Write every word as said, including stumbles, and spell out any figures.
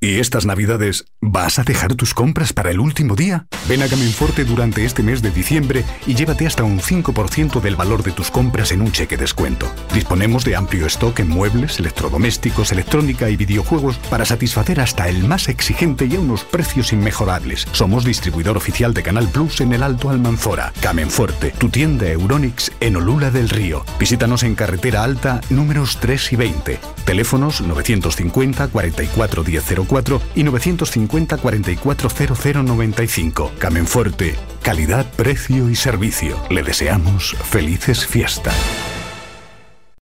¿Y estas navidades vas a dejar tus compras para el último día? Ven a Carmenforte durante este mes de diciembre y llévate hasta un cinco por ciento del valor de tus compras en un cheque descuento. Disponemos de amplio stock en muebles, electrodomésticos, electrónica y videojuegos para satisfacer hasta el más exigente y a unos precios inmejorables. Somos distribuidor oficial de Canal Plus en el Alto Almanzora. Carmenforte, tu tienda Euronics en Olula del Río. Visítanos en Carretera Alta, números tres y veinte. Teléfonos novecientos cincuenta, cuarenta y cuatro, diez cero cuatro y novecientos cincuenta, cuarenta y cuatro, cero cero noventa y cinco. Carmenforte, calidad, precio y servicio. Le deseamos felices fiestas.